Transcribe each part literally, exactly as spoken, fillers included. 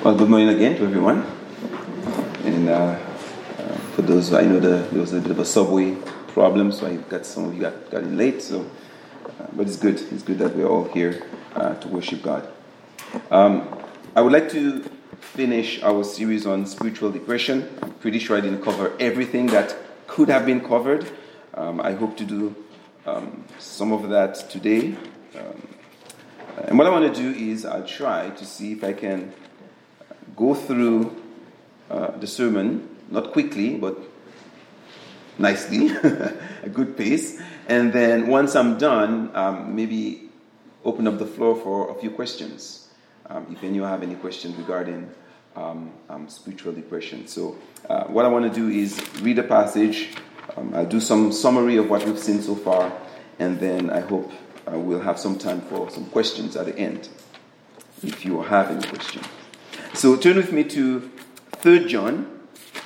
Well, good morning again to everyone. And uh, uh, for those, I know the, there was a bit of a subway problem, so I got some of you got, got in late. So, uh, but it's good. It's good that we're all here uh, to worship God. Um, I would like to finish our series on spiritual depression. I'm pretty sure I didn't cover everything that could have been covered. Um, I hope to do um, some of that today. Um, and what I want to do is I'll try to see if I can go through uh, the sermon, not quickly, but nicely, a good pace. And then once I'm done, um, maybe open up the floor for a few questions. Um, if any of you have any questions regarding um, um, spiritual depression. So uh, what I want to do is read a passage. Um, I'll do some summary of what we've seen so far. And then I hope uh, we'll have some time for some questions at the end, if you have any questions. So turn with me to Third John,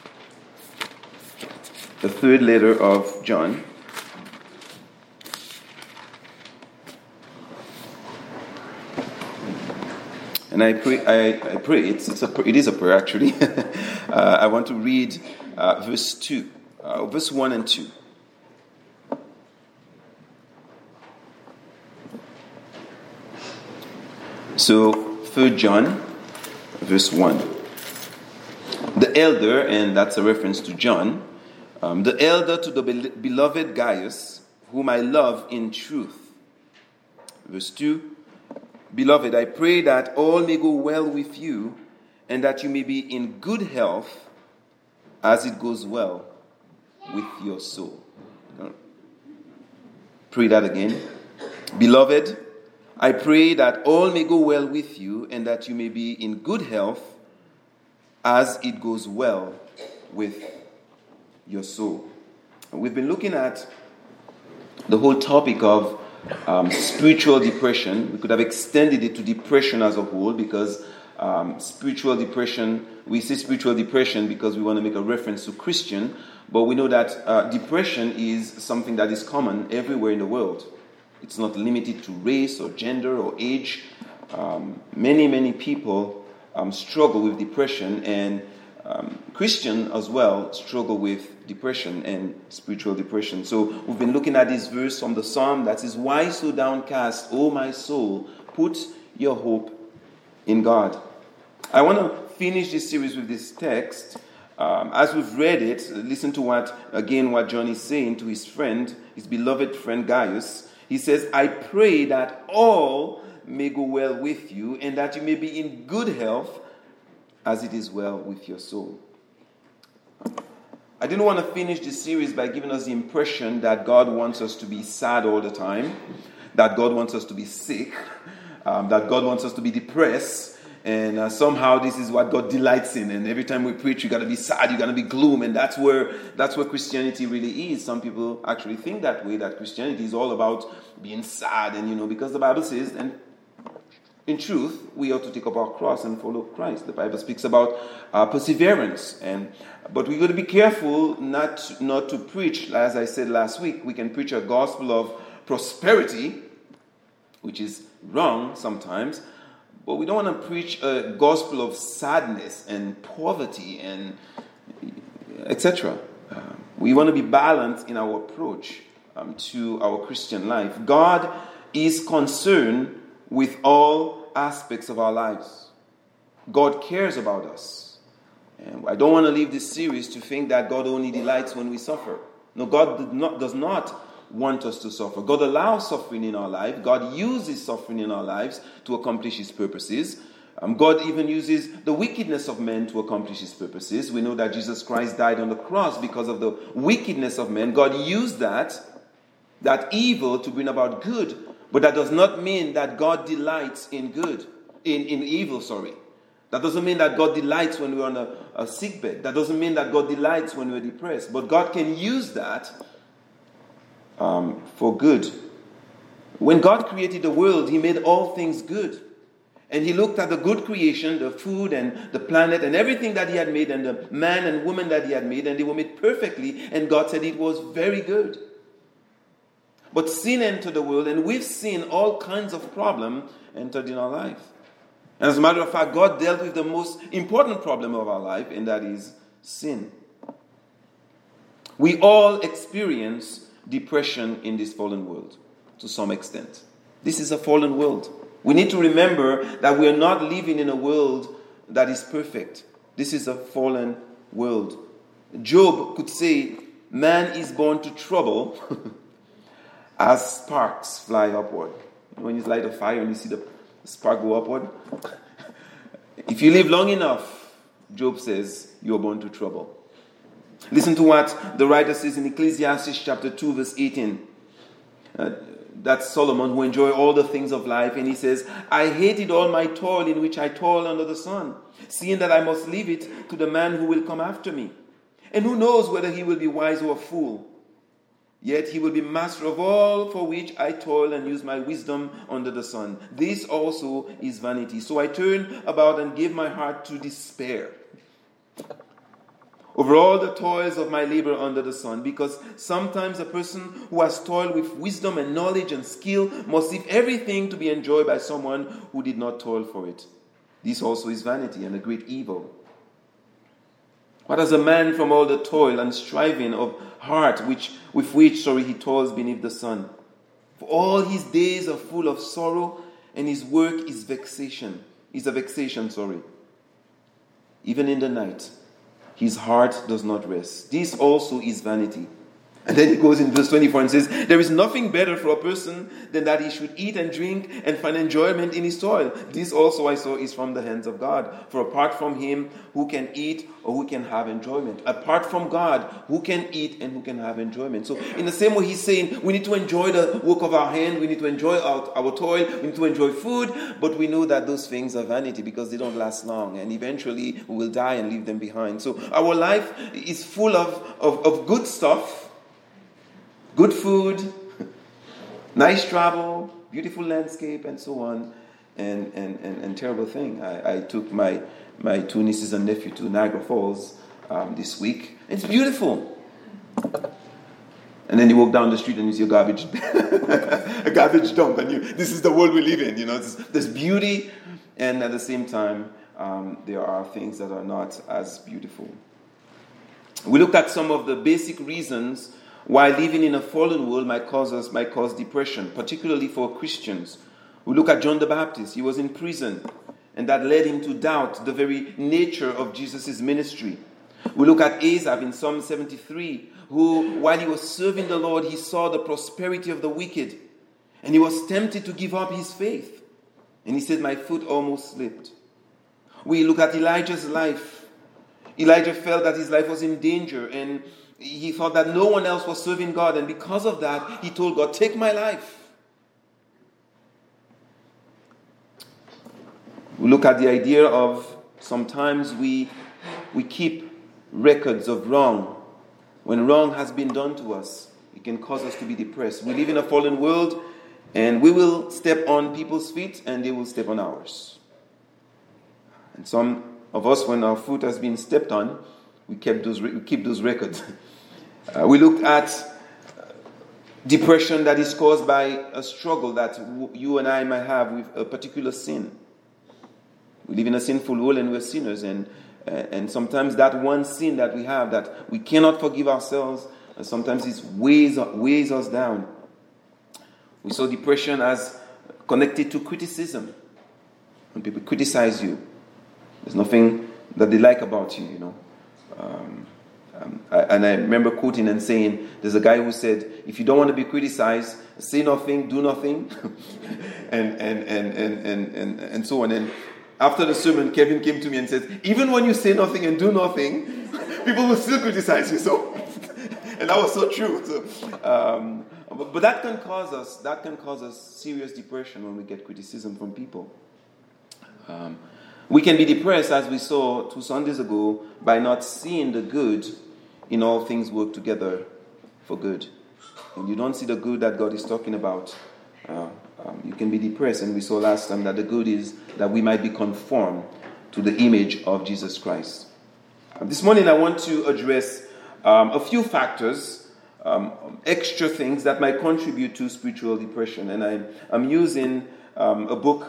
the third letter of John. And I pray, I, I pray it's, it's a, it is a prayer actually. uh, I want to read uh, verse two, uh, verse one and two. So Third John, verse one. The elder, and that's a reference to John, um, the elder to the be- beloved Gaius, whom I love in truth. Verse two. Beloved, I pray that all may go well with you, and that you may be in good health as it goes well with your soul. Pray that again. Beloved, I pray that all may go well with you, and that you may be in good health as it goes well with your soul. We've been looking at the whole topic of um, spiritual depression. We could have extended it to depression as a whole, because um, spiritual depression, we say spiritual depression because we want to make a reference to Christian, but we know that uh, depression is something that is common everywhere in the world. It's not limited to race or gender or age. Um, many, many people um, struggle with depression, and um, Christians as well struggle with depression and spiritual depression. So we've been looking at this verse from the Psalm that says, "Why so downcast, O my soul? Put your hope in God." I want to finish this series with this text. Um, as we've read it, listen to what, again, what John is saying to his friend, his beloved friend Gaius. He says, I pray that all may go well with you, and that you may be in good health as it is well with your soul. I didn't want to finish this series by giving us the impression that God wants us to be sad all the time, that God wants us to be sick, um, that God wants us to be depressed, and uh, somehow this is what God delights in. And every time we preach, you got to be sad, you got to be gloom, and that's where that's where Christianity really is. Some people actually think that way, that Christianity is all about being sad, and you know, because the Bible says, and in truth, we ought to take up our cross and follow Christ. The Bible speaks about uh, perseverance, and but we got to be careful not not to preach. As I said last week, we can preach a gospel of prosperity, which is wrong sometimes. But we don't want to preach a gospel of sadness and poverty and et cetera. Uh, we want to be balanced in our approach um, to our Christian life. God is concerned with all aspects of our lives. God cares about us. And I don't want to leave this series to think that God only delights when we suffer. No, God did not, does not want us to suffer. God allows suffering in our life. God uses suffering in our lives to accomplish His purposes. Um, God even uses the wickedness of men to accomplish His purposes. We know that Jesus Christ died on the cross because of the wickedness of men. God used that, that evil to bring about good. But that does not mean that God delights in good, in, in evil, sorry. That doesn't mean that God delights when we're on a, a sick bed. That doesn't mean that God delights when we're depressed. But God can use that Um, for good. When God created the world, He made all things good. And He looked at the good creation, the food and the planet and everything that He had made, and the man and woman that He had made, and they were made perfectly, and God said it was very good. But sin entered the world, and with sin, all kinds of problems entered in our life. And as a matter of fact, God dealt with the most important problem of our life, and that is sin. We all experience depression in this fallen world to some extent. This is a fallen world. We need to remember that we are not living in a world that is perfect. This is a fallen world. Job could say, man is born to trouble as sparks fly upward. When you light a fire and you see the spark go upward, if you live long enough, Job says, you are born to trouble. Listen to what the writer says in Ecclesiastes chapter two, verse eighteen. Uh, that's Solomon, who enjoyed all the things of life. And he says, I hated all my toil in which I toil under the sun, seeing that I must leave it to the man who will come after me. And who knows whether he will be wise or a fool? Yet he will be master of all for which I toil and use my wisdom under the sun. This also is vanity. So I turn about and give my heart to despair over all the toils of my labor under the sun, because sometimes a person who has toiled with wisdom and knowledge and skill must leave everything to be enjoyed by someone who did not toil for it. This also is vanity and a great evil. What has a man from all the toil and striving of heart which with which sorry he toils beneath the sun? For all his days are full of sorrow, and his work is vexation. Is a vexation, sorry. Even in the night, his heart does not rest. This also is vanity. And then he goes in verse twenty-four and says, there is nothing better for a person than that he should eat and drink and find enjoyment in his toil. This also I saw is from the hands of God. For apart from him, who can eat or who can have enjoyment? Apart from God, who can eat and who can have enjoyment? So in the same way, he's saying we need to enjoy the work of our hand. We need to enjoy our, our toil. We need to enjoy food. But we know that those things are vanity because they don't last long. And eventually we will die and leave them behind. So our life is full of, of, of good stuff. Good food, nice travel, beautiful landscape, and so on, and and, and, and terrible thing. I, I took my, my two nieces and nephew to Niagara Falls um, this week. It's beautiful. And then you walk down the street and you see a garbage, a garbage dump, and you, this is the world we live in. You know, there's, there's beauty, and at the same time, um, there are things that are not as beautiful. We looked at some of the basic reasons why living in a fallen world might cause us might cause depression, particularly for Christians. We look at John the Baptist. He was in prison, and that led him to doubt the very nature of Jesus' ministry. We look at Asaph in Psalm seventy-three, who, while he was serving the Lord, he saw the prosperity of the wicked, and he was tempted to give up his faith. And he said, my foot almost slipped. We look at Elijah's life. Elijah felt that his life was in danger, and he thought that no one else was serving God, and because of that, he told God, take my life. We look at the idea of sometimes we, we keep records of wrong. When wrong has been done to us, it can cause us to be depressed. We live in a fallen world, and we will step on people's feet, and they will step on ours. And some of us, when our foot has been stepped on, we kept those we keep those records. Uh, we looked at depression that is caused by a struggle that w- you and I might have with a particular sin. We live in a sinful world and we're sinners, and uh, and sometimes that one sin that we have that we cannot forgive ourselves, uh, sometimes it weighs weighs us down. We saw depression as connected to criticism. When people criticize you, there's nothing that they like about you, you know. Um, Um, I, and I remember quoting and saying, there's a guy who said, if you don't want to be criticized, say nothing, do nothing, and, and, and, and, and, and, and so on. And after the sermon, Kevin came to me and said, even when you say nothing and do nothing, people will still criticize you. So, and that was so true. So, um, but, but that can cause us, that can cause us serious depression when we get criticism from people. Um, We can be depressed, as we saw two Sundays ago, by not seeing the good in all things work together for good. And you don't see the good that God is talking about. Uh, um, you can be depressed, and we saw last time that the good is that we might be conformed to the image of Jesus Christ. Uh, this morning I want to address um, a few factors, um, extra things that might contribute to spiritual depression. And I, I'm using um, a book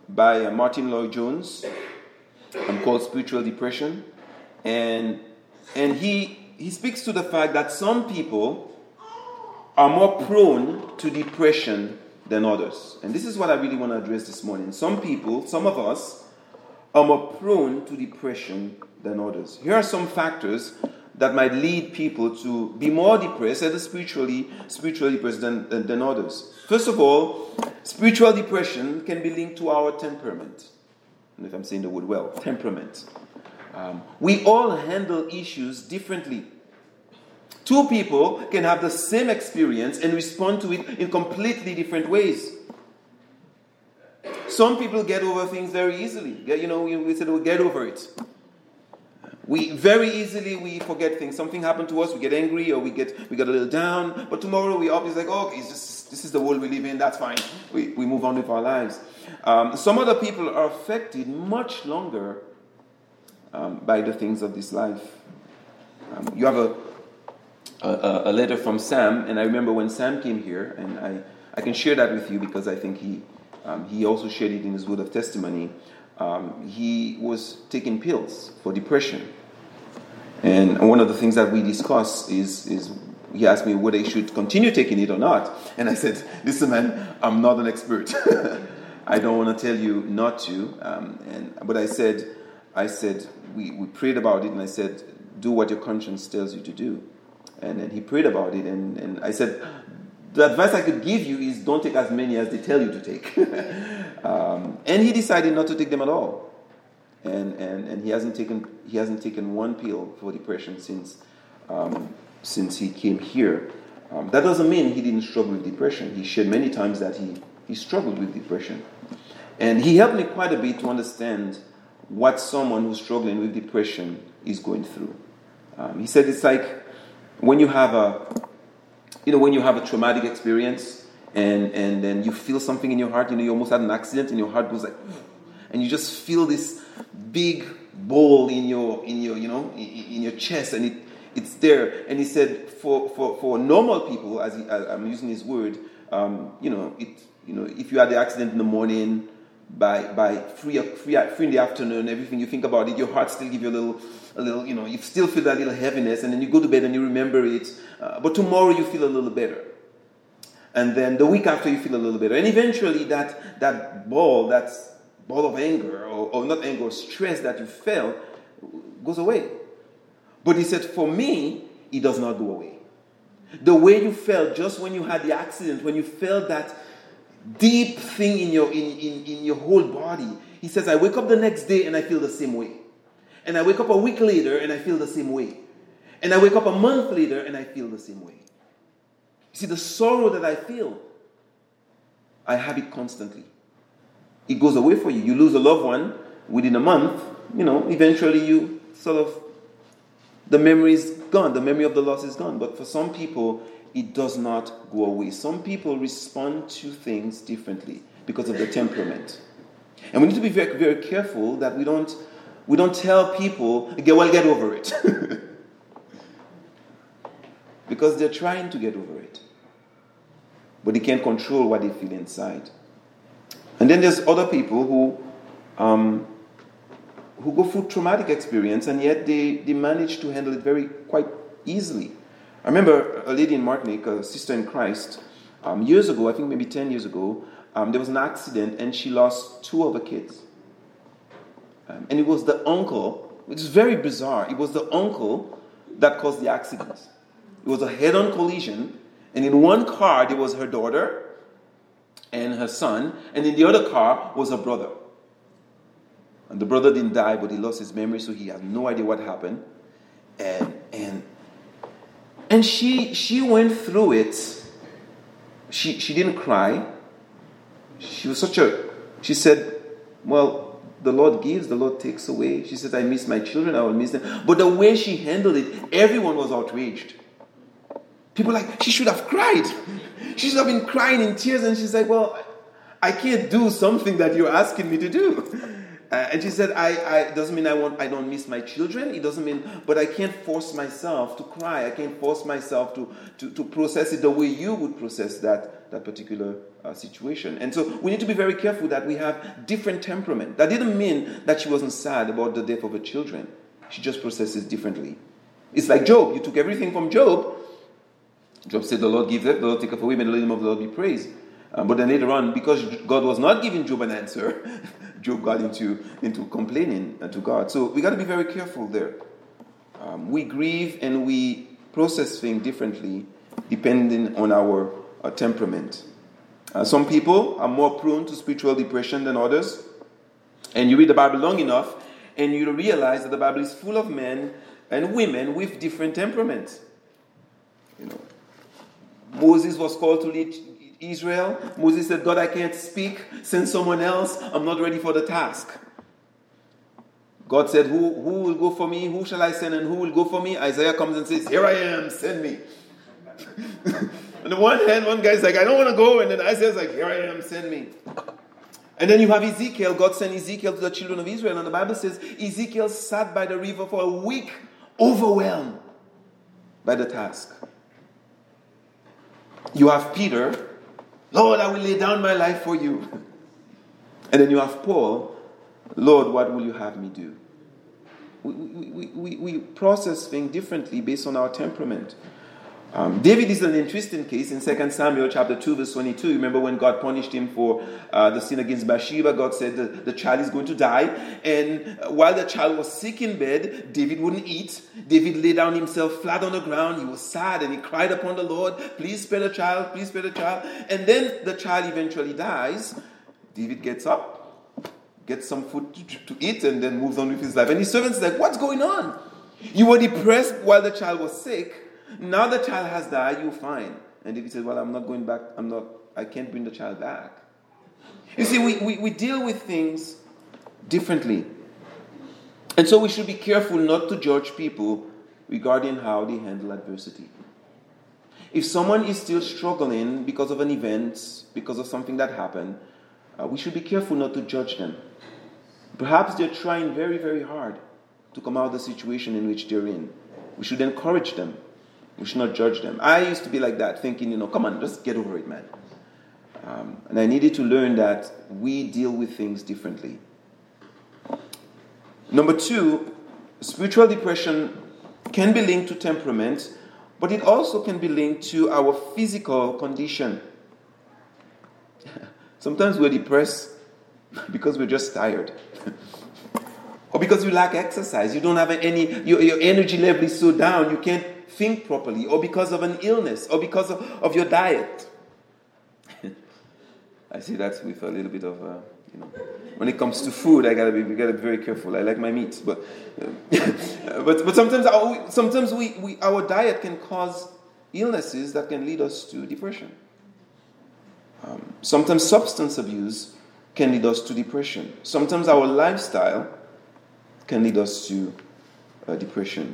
by uh, Martin Lloyd-Jones um, called Spiritual Depression. And and he he speaks to the fact that some people are more prone to depression than others. And this is what I really want to address this morning. Some people, some of us, are more prone to depression than others. Here are some factors that might lead people to be more depressed, either spiritually, spiritually depressed than, than, than others. First of all, spiritual depression can be linked to our temperament. I don't know if I'm saying the word well, temperament. Um, we all handle issues differently. Two people can have the same experience and respond to it in completely different ways. Some people get over things very easily. You know, we said we'll get over it. We very easily we forget things. Something happened to us, we get angry or we get we get a little down. But tomorrow we up, it's like, oh, it's just, this is the world we live in. That's fine. We we move on with our lives. Um, some other people are affected much longer um, by the things of this life. Um, you have a A, a letter from Sam, and I remember when Sam came here, and I, I can share that with you because I think he um, he also shared it in his word of testimony. Um, he was taking pills for depression, and one of the things that we discussed is is he asked me whether he should continue taking it or not, and I said, "Listen, man, I'm not an expert. I don't want to tell you not to." Um, and but I said, I said we we prayed about it, and I said, "Do what your conscience tells you to do." And then he prayed about it, and, and I said, the advice I could give you is don't take as many as they tell you to take. um, and he decided not to take them at all. And, and, and he hasn't taken he hasn't taken one pill for depression since um, since he came here. Um, that doesn't mean he didn't struggle with depression. He shared many times that he, he struggled with depression. And he helped me quite a bit to understand what someone who's struggling with depression is going through. Um, he said it's like when you have a, you know, when you have a traumatic experience and, and then you feel something in your heart, you know, you almost had an accident and your heart goes like, and you just feel this big ball in your, in your, you know, in, in your chest, and it, it's there. And he said for, for, for normal people, as, he, as I'm using his word, um, you know, it, you know, if you had the accident in the morning, by by three, three, three in the afternoon, everything you think about it, your heart still give you a little, a little, you know, you still feel that little heaviness, and then you go to bed and you remember it, uh, but tomorrow you feel a little better, and then the week after you feel a little better, and eventually that that ball, that ball of anger, or, or not anger, or stress that you felt, goes away. But he said, for me, it does not go away. The way you felt just when you had the accident, when you felt that deep thing in your in, in, in your whole body. He says, I wake up the next day and I feel the same way. And I wake up a week later and I feel the same way. And I wake up a month later and I feel the same way. You see, the sorrow that I feel, I have it constantly. It goes away for you. You lose a loved one within a month, you know, eventually you sort of, the memory is gone. The memory of the loss is gone. But for some people, it does not go away. Some people respond to things differently because of their temperament. And we need to be very, very careful that we don't we don't tell people, okay, well, get over it. Because they're trying to get over it. But they can't control what they feel inside. And then there's other people who um, who go through traumatic experience, and yet they, they manage to handle it very quite easily. I remember a lady in Martinique, a sister in Christ, um, years ago, I think maybe ten years ago, um, there was an accident and she lost two of her kids. Um, and it was the uncle, which is very bizarre, it was the uncle that caused the accident. It was a head-on collision, and in one car there was her daughter and her son, and in the other car was her brother. And the brother didn't die, but he lost his memory, so he had no idea what happened. And and And she she went through it. She she didn't cry. She was such a, she said, well, the Lord gives, the Lord takes away. She said, I miss my children, I will miss them. But the way she handled it, everyone was outraged. People were like, she should have cried. She should have been crying in tears. And she's like, well, I can't do something that you're asking me to do. Uh, and she said, I, I it doesn't mean I want I don't miss my children. It doesn't mean, but I can't force myself to cry. I can't force myself to, to, to process it the way you would process that that, that particular uh, situation. And so we need to be very careful that we have different temperament. That didn't mean that she wasn't sad about the death of her children. She just processes differently. It's like Job. You took everything from Job. Job said, the Lord gives it, the Lord taketh away, may the name of the Lord be praised. Um, but then later on, because God was not giving Job an answer, Job got into, into complaining to God. So we got to be very careful there. Um, we grieve and we process things differently depending on our uh, temperament. Uh, some people are more prone to spiritual depression than others. And you read the Bible long enough and you realize that the Bible is full of men and women with different temperaments. You know, Moses was called to lead Israel. Moses said, God, I can't speak. Send someone else. I'm not ready for the task. God said, who, who will go for me? Who shall I send and who will go for me? Isaiah comes and says, here I am, send me. On the one hand, one guy's like, I don't want to go. And then Isaiah's like, here I am, send me. And then you have Ezekiel. God sent Ezekiel to the children of Israel. And the Bible says Ezekiel sat by the river for a week, overwhelmed by the task. You have Peter, Lord, I will lay down my life for you. And then you have Paul, Lord, what will you have me do? We, we, we, we process things differently based on our temperament. Um, David is an interesting case in Second Samuel chapter two, verse twenty-two. Remember when God punished him for uh, the sin against Bathsheba? God said the, the child is going to die. And while the child was sick in bed, David wouldn't eat. David lay down himself flat on the ground. He was sad and he cried upon the Lord, please spare the child, please spare the child. And then the child eventually dies. David gets up, gets some food to, to eat, and then moves on with his life. And his servants are like, what's going on? You were depressed while the child was sick. Now the child has died, you're fine. And David said, well, I'm not going back. I'm not, I can't bring the child back. You see, we, we, we deal with things differently. And so we should be careful not to judge people regarding how they handle adversity. If someone is still struggling because of an event, because of something that happened, uh, we should be careful not to judge them. Perhaps they're trying very, very hard to come out of the situation in which they're in. We should encourage them. We should not judge them. I used to be like that, thinking, you know, come on, just get over it, man. Um, and I needed to learn that we deal with things differently. Number two, spiritual depression can be linked to temperament, but it also can be linked to our physical condition. Sometimes we're depressed because we're just tired. Or because you lack exercise. You don't have any, your, your energy level is so down, you can't think properly, or because of an illness, or because of, of your diet. I say that with a little bit of, uh, you know, when it comes to food, I gotta be, we gotta be very careful. I like my meat, but uh, but but sometimes our, sometimes we, we our diet can cause illnesses that can lead us to depression. Um, sometimes substance abuse can lead us to depression. Sometimes our lifestyle can lead us to uh, depression.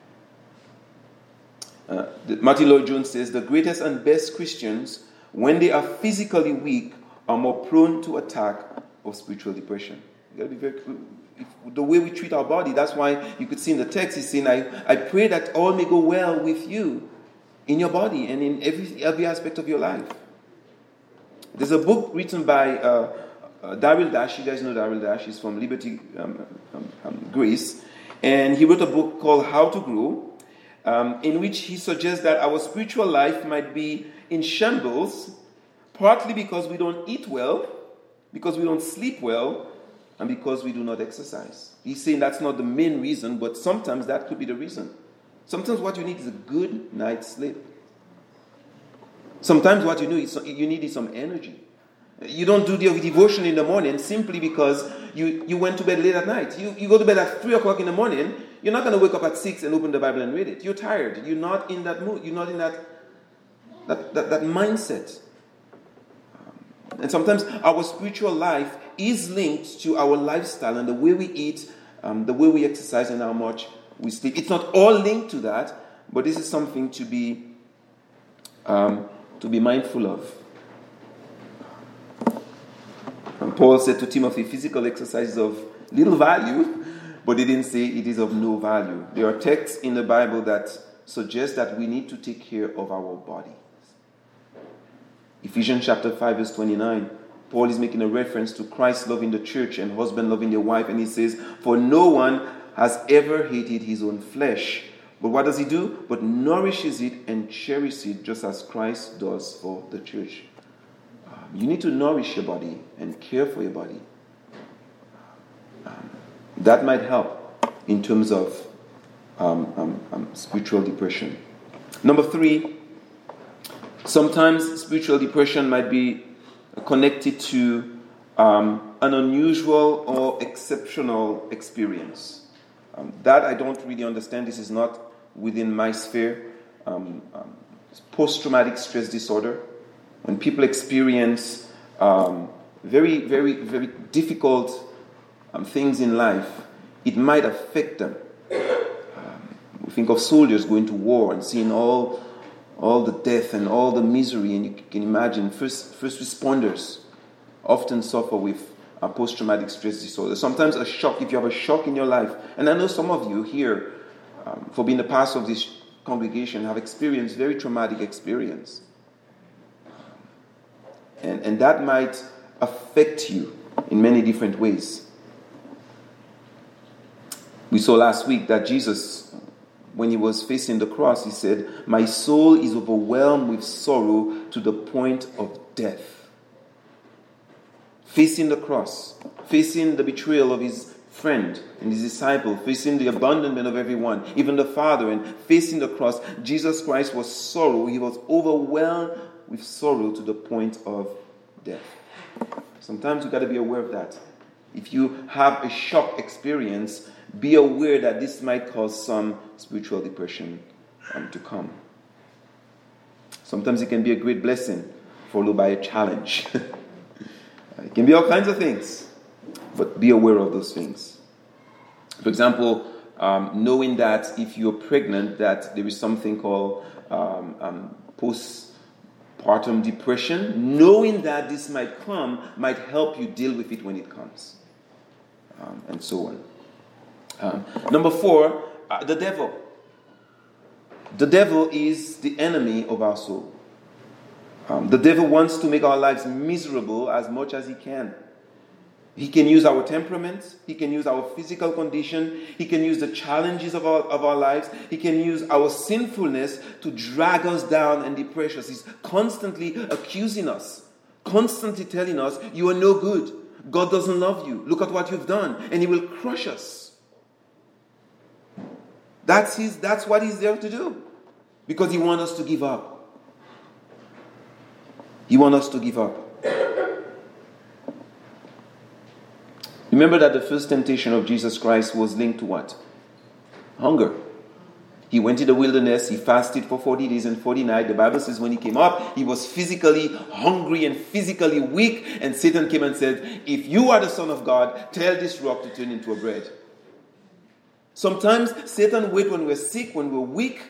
Uh, Martin Lloyd-Jones says, the greatest and best Christians, when they are physically weak, are more prone to attack of spiritual depression. You got to be very, if, the way we treat our body, that's why you could see in the text, he's saying, I, I pray that all may go well with you in your body and in every, every aspect of your life. There's a book written by uh, uh, Daryl Dash. You guys know Daryl Dash. He's from Liberty, um, um, um, Greece. And he wrote a book called How to Grow, Um, in which he suggests that our spiritual life might be in shambles, partly because we don't eat well, because we don't sleep well, and because we do not exercise. He's saying that's not the main reason, but sometimes that could be the reason. Sometimes what you need is a good night's sleep. Sometimes what you need is, you need is some energy. You don't do the devotion in the morning simply because you, you went to bed late at night. You, you go to bed at three o'clock in the morning. You're not going to wake up at six and open the Bible and read it. You're tired. You're not in that mood. You're not in that that, that, that mindset. Um, and sometimes our spiritual life is linked to our lifestyle and the way we eat, um, the way we exercise, and how much we sleep. It's not all linked to that, but this is something to be um, to be mindful of. And Paul said to Timothy, physical exercise is of little value, but he didn't say it is of no value. There are texts in the Bible that suggest that we need to take care of our bodies. Ephesians chapter five, verse twenty-nine. Paul is making a reference to Christ loving the church and husband loving their wife. And he says, for no one has ever hated his own flesh. But what does he do? But nourishes it and cherishes it just as Christ does for the church. Um, you need to nourish your body and care for your body. Um, that might help in terms of um, um, um, spiritual depression. Number three, sometimes spiritual depression might be connected to um, an unusual or exceptional experience. Um, that I don't really understand. This is not within my sphere. Um, um, post-traumatic stress disorder. When people experience um, very, very, very difficult um, things in life, it might affect them. Um, we think of soldiers going to war and seeing all all the death and all the misery, and you can imagine first first responders often suffer with a post-traumatic stress disorder. Sometimes a shock, if you have a shock in your life, and I know some of you here, um, for being a pastor of this congregation, have experienced very traumatic experience. And, and that might affect you in many different ways. We saw last week that Jesus, when he was facing the cross, he said, my soul is overwhelmed with sorrow to the point of death. Facing the cross, facing the betrayal of his friend and his disciple, facing the abandonment of everyone, even the Father, and facing the cross, Jesus Christ was sorrow. He was overwhelmed with sorrow to the point of death. Sometimes you got to be aware of that. If you have a shock experience, be aware that this might cause some spiritual depression um, to come. Sometimes it can be a great blessing, followed by a challenge. It can be all kinds of things, but be aware of those things. For example, um, knowing that if you're pregnant, that there is something called um, um, postpartum depression. Knowing that this might come might help you deal with it when it comes, um, and so on. Um, number four, uh, the devil. The devil is the enemy of our soul. Um, the devil wants to make our lives miserable as much as he can. He can use our temperament. He can use our physical condition. He can use the challenges of our, of our lives. He can use our sinfulness to drag us down and depress us. He's constantly accusing us, constantly telling us, you are no good. God doesn't love you. Look at what you've done. And he will crush us. That's his, that's what he's there to do. Because he wants us to give up. He wants us to give up. Remember that the first temptation of Jesus Christ was linked to what? Hunger. He went to the wilderness, he fasted for forty days and forty nights. The Bible says when he came up, he was physically hungry and physically weak. And Satan came and said, if you are the Son of God, tell this rock to turn into a bread. Sometimes Satan waits when we're sick, when we're weak,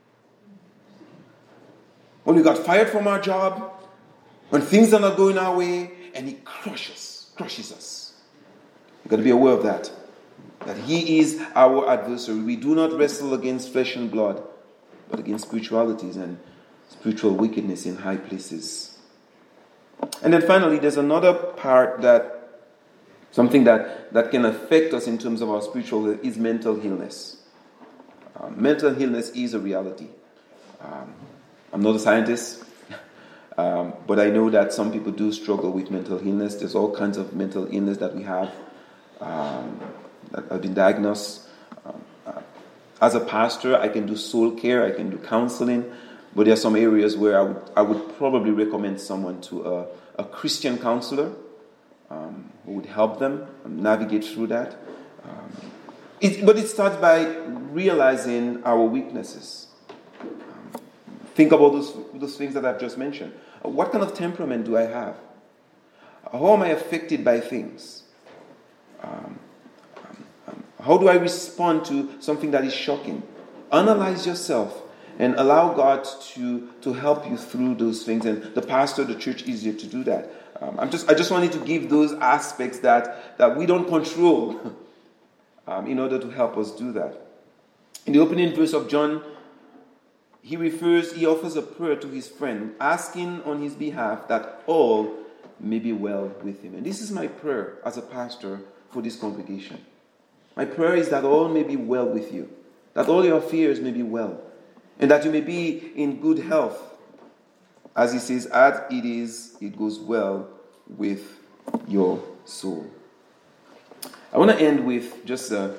when we got fired from our job, when things are not going our way, and he crushes, crushes us. You've got to be aware of that. That he is our adversary. We do not wrestle against flesh and blood, but against spiritualities and spiritual wickedness in high places. And then finally, there's another part that, something that, that can affect us in terms of our spiritual health is mental illness. Uh, mental illness is a reality. Um, I'm not a scientist. Um, but I know that some people do struggle with mental illness. There's all kinds of mental illness that we have um, that have been diagnosed. Um, uh, as a pastor, I can do soul care, I can do counseling, but there are some areas where I would I would probably recommend someone to a, a Christian counselor um, who would help them navigate through that. Um, it, but it starts by realizing our weaknesses. Um, think about those those things that I've just mentioned. What kind of temperament do I have? How am I affected by things? Um, um, um, how do I respond to something that is shocking? Analyze yourself and allow God to, to help you through those things. And the pastor, the church is here to do that. Um, I'm just I just wanted to give those aspects that, that we don't control um, in order to help us do that. In the opening verse of John he refers, he offers a prayer to his friend, asking on his behalf that all may be well with him. And this is my prayer as a pastor for this congregation. My prayer is that all may be well with you, that all your affairs may be well, and that you may be in good health. As he says, as it is, it goes well with your soul. I want to end with just a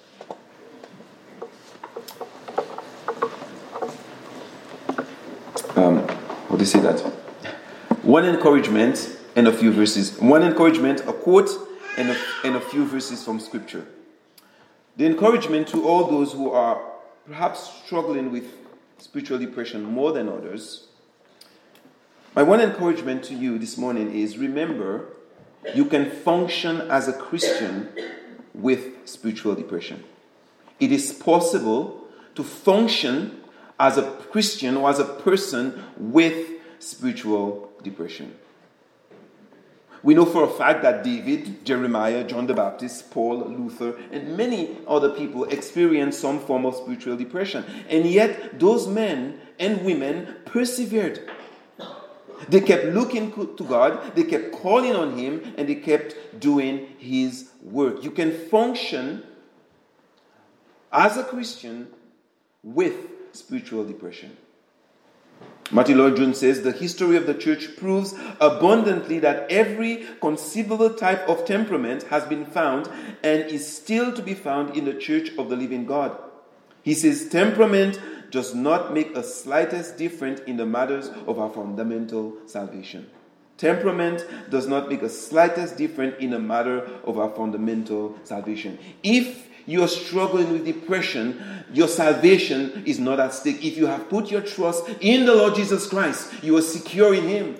um, how do you say that? One encouragement and a few verses. One encouragement, a quote, and a, and a few verses from Scripture. The encouragement to all those who are perhaps struggling with spiritual depression more than others. My one encouragement to you this morning is, remember, you can function as a Christian with spiritual depression. It is possible to function as a Christian or as a person with spiritual depression. We know for a fact that David, Jeremiah, John the Baptist, Paul, Luther, and many other people experienced some form of spiritual depression. And yet, those men and women persevered. They kept looking to God, they kept calling on Him, and they kept doing His work. You can function as a Christian with spiritual depression. Martin Lloyd-Jones says, the history of the church proves abundantly that every conceivable type of temperament has been found and is still to be found in the church of the living God. He says, temperament does not make the slightest difference in the matters of our fundamental salvation. Temperament does not make the slightest difference in the matter of our fundamental salvation. If you are struggling with depression, your salvation is not at stake. If you have put your trust in the Lord Jesus Christ, you are secure in Him.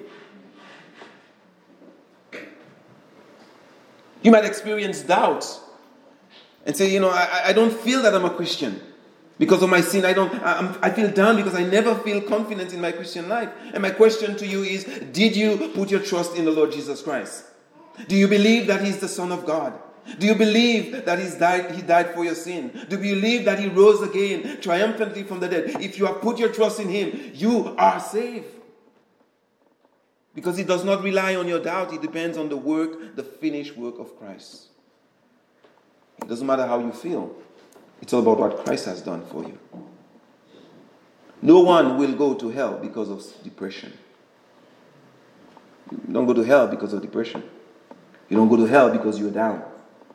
You might experience doubt and say, you know, I, I don't feel that I'm a Christian. Because of my sin, I don't. I'm, I feel down because I never feel confident in my Christian life. And my question to you is, did you put your trust in the Lord Jesus Christ? Do you believe that He's the Son of God? Do you believe that He's died, He died for your sin? Do you believe that He rose again triumphantly from the dead? If you have put your trust in Him, you are saved. Because it does not rely on your doubt. It depends on the work, the finished work of Christ. It doesn't matter how you feel. It's all about what Christ has done for you. No one will go to hell because of depression. You don't go to hell because of depression. You don't go to hell because you're down.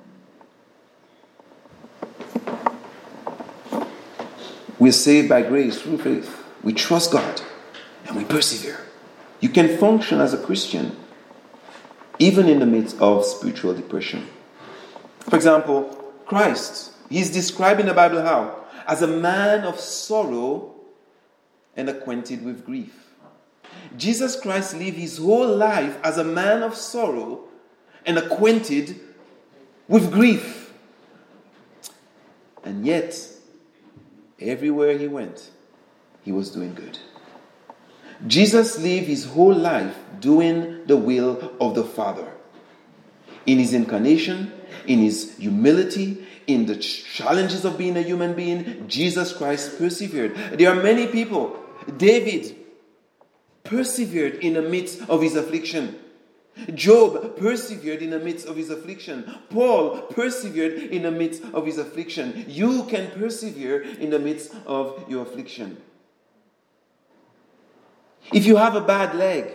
We're saved by grace through faith. We trust God and we persevere. You can function as a Christian even in the midst of spiritual depression. For example, Christ, He's described in the Bible how? As a man of sorrow and acquainted with grief. Jesus Christ lived His whole life as a man of sorrow and acquainted with grief. And yet, everywhere He went, He was doing good. Jesus lived His whole life doing the will of the Father. In His incarnation, in His humility, in the challenges of being a human being, Jesus Christ persevered. There are many people. David persevered in the midst of his affliction. Job persevered in the midst of his affliction. Paul persevered in the midst of his affliction. You can persevere in the midst of your affliction. If you have a bad leg,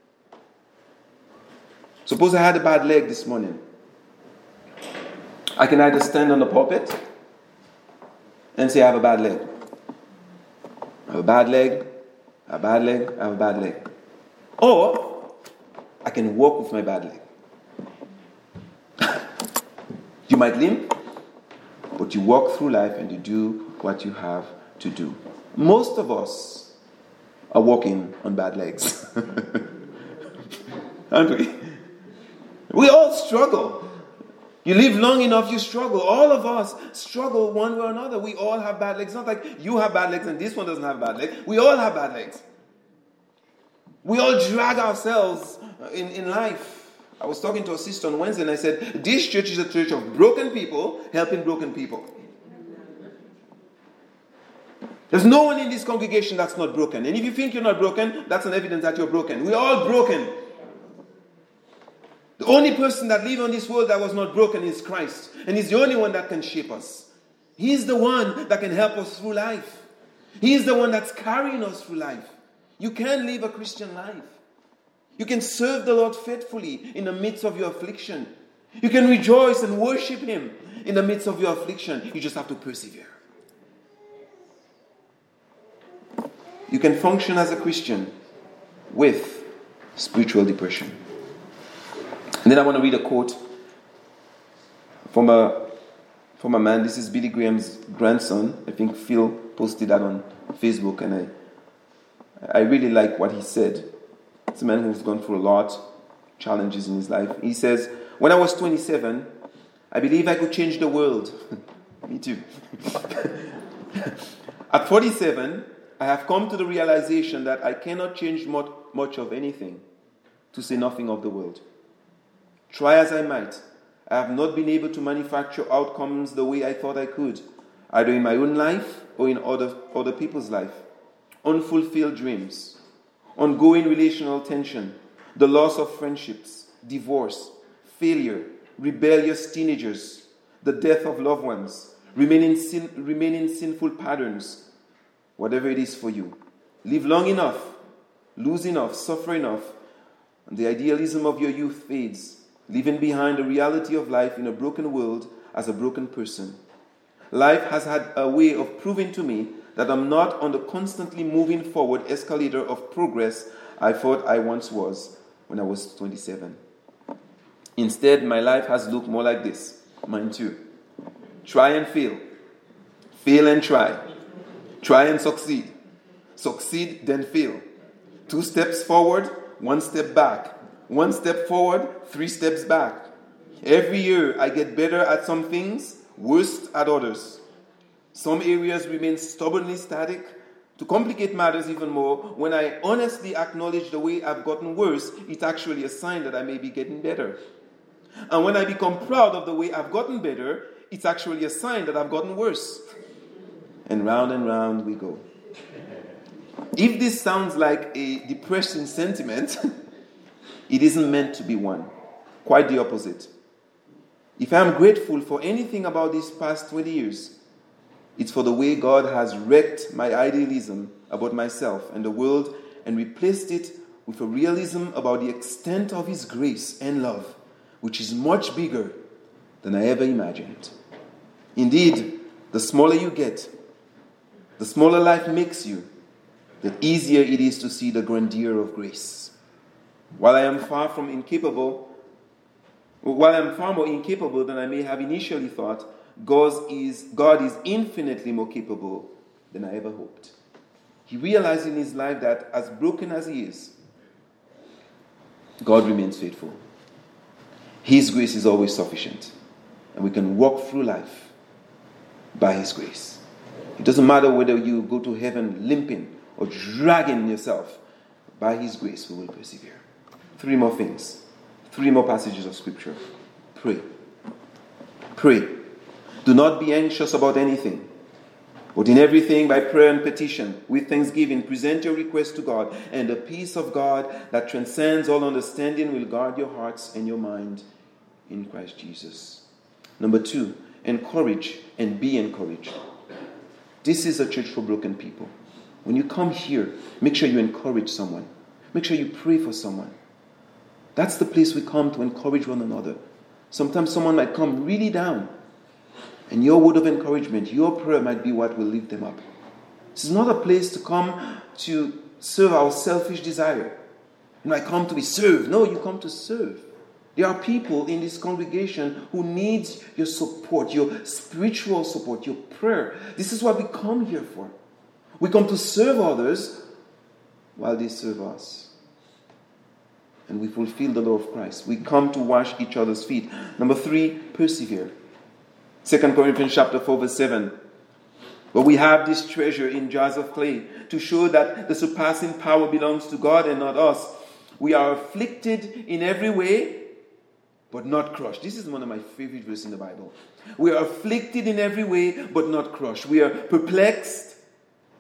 suppose I had a bad leg this morning. I can either stand on the pulpit and say I have a bad leg. I have a bad leg, I have a bad leg, I have a bad leg. Or I can walk with my bad leg. You might limp, but you walk through life and you do what you have to do. Most of us are walking on bad legs. Aren't we? We all struggle. You live long enough, you struggle. All of us struggle one way or another. We all have bad legs. It's not like you have bad legs and this one doesn't have bad legs. We all have bad legs. We all drag ourselves in, in life. I was talking to a sister on Wednesday and I said, this church is a church of broken people helping broken people. There's no one in this congregation that's not broken. And if you think you're not broken, that's an evidence that you're broken. We're all broken. The only person that lived on this world that was not broken is Christ. And He's the only one that can shape us. He's the one that can help us through life. He's the one that's carrying us through life. You can live a Christian life. You can serve the Lord faithfully in the midst of your affliction. You can rejoice and worship Him in the midst of your affliction. You just have to persevere. You can function as a Christian with spiritual depression. And then I want to read a quote from a, from a man. This is Billy Graham's grandson. I think Phil posted that on Facebook, and I, I really like what he said. It's a man who's gone through a lot of challenges in his life. He says, "When I was twenty-seven, I believed I could change the world." Me too. At forty-seven, I have come to the realization that I cannot change much, much of anything, to say nothing of the world. Try as I might, I have not been able to manufacture outcomes the way I thought I could, either in my own life or in other, other people's life. Unfulfilled dreams, ongoing relational tension, the loss of friendships, divorce, failure, rebellious teenagers, the death of loved ones, remaining, sin, remaining sinful patterns. Whatever it is for you, live long enough, lose enough, suffer enough, and the idealism of your youth fades, leaving behind the reality of life in a broken world as a broken person. Life has had a way of proving to me that I'm not on the constantly moving forward escalator of progress I thought I once was when I was twenty-seven. Instead, my life has looked more like this. Mine too. Try and fail. Fail and try. Try and succeed. Succeed, then fail. Two steps forward, one step back. One step forward, three steps back. Every year I get better at some things, worse at others. Some areas remain stubbornly static. To complicate matters even more, when I honestly acknowledge the way I've gotten worse, it's actually a sign that I may be getting better. And when I become proud of the way I've gotten better, it's actually a sign that I've gotten worse. And round and round we go. If this sounds like a depressing sentiment, it isn't meant to be one. Quite the opposite. If I'm grateful for anything about these past twenty years, it's for the way God has wrecked my idealism about myself and the world and replaced it with a realism about the extent of His grace and love, which is much bigger than I ever imagined. Indeed, the smaller you get, the smaller life makes you, the easier it is to see the grandeur of grace. While I am far from incapable, while I am far more incapable than I may have initially thought, God is, God is infinitely more capable than I ever hoped. He realized in his life that as broken as he is, God remains faithful. His grace is always sufficient, and we can walk through life by His grace. It doesn't matter whether you go to heaven limping or dragging yourself. By His grace, we will persevere. Three more things. Three more passages of Scripture. Pray. Pray. Do not be anxious about anything, but in everything by prayer and petition, with thanksgiving, present your requests to God, and the peace of God that transcends all understanding will guard your hearts and your mind in Christ Jesus. Number two, encourage and be encouraged. This is a church for broken people. When you come here, make sure you encourage someone. Make sure you pray for someone. That's the place we come to encourage one another. Sometimes someone might come really down, and your word of encouragement, your prayer might be what will lift them up. This is not a place to come to serve our selfish desire. You know, I come to be served. No, you come to serve. There are people in this congregation who need your support, your spiritual support, your prayer. This is what we come here for. We come to serve others while they serve us. And we fulfill the law of Christ. We come to wash each other's feet. Number three, persevere. Second Corinthians chapter four, verse seven. But we have this treasure in jars of clay to show that the surpassing power belongs to God and not us. We are afflicted in every way, but not crushed. This is one of my favorite verses in the Bible. We are afflicted in every way, but not crushed. We are perplexed,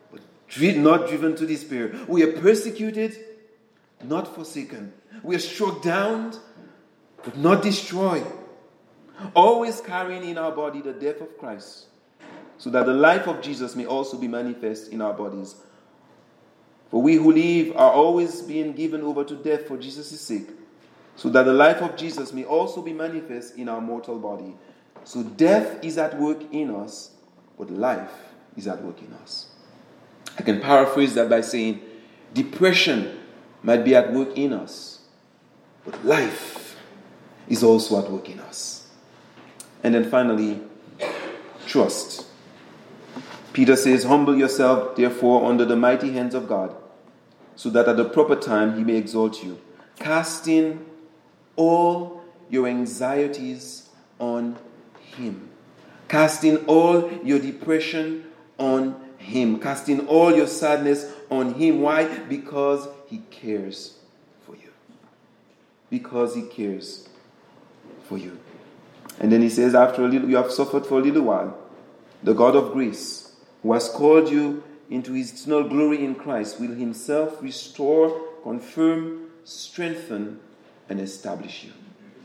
not driven to despair. We are persecuted, not forsaken. We are struck down, but not destroyed. Always carrying in our body the death of Christ, so that the life of Jesus may also be manifest in our bodies. For we who live are always being given over to death for Jesus' sake, so that the life of Jesus may also be manifest in our mortal body. So death is at work in us, but life is at work in us. I can paraphrase that by saying, depression might be at work in us, but life is also at work in us. And then finally, trust. Peter says, humble yourself, therefore, under the mighty hands of God, so that at the proper time he may exalt you, casting all your anxieties on him. Casting all your depression on him. Casting all your sadness on him. Why? Because he cares for you. Because he cares for you. And then he says, after a little, you have suffered for a little while, the God of grace, who has called you into his eternal glory in Christ, will himself restore, confirm, strengthen, and establish you.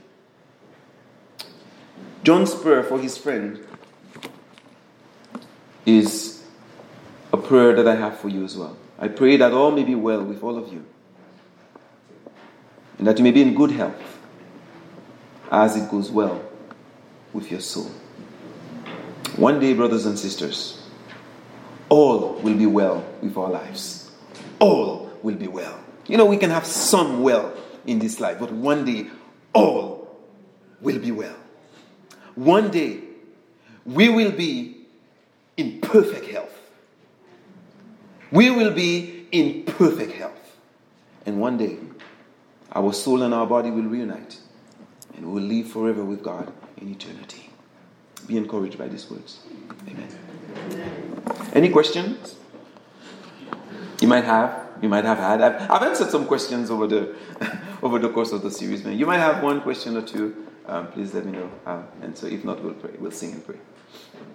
John's prayer for his friend is a prayer that I have for you as well. I pray that all may be well with all of you, and that you may be in good health as it goes well with your soul. One day, brothers and sisters, all will be well with our lives. All will be well. You know, we can have some well in this life, but one day, all will be well. One day, we will be in perfect health. We will be in perfect health. And one day, our soul and our body will reunite, and we will live forever with God in eternity. Be encouraged by these words. Amen. Any questions you might have? You might have had. I've, I've answered some questions over the over the course of the series. Man, you might have one question or two. Um, please let me know. Um, and so, if not, we'll pray. We'll sing and pray.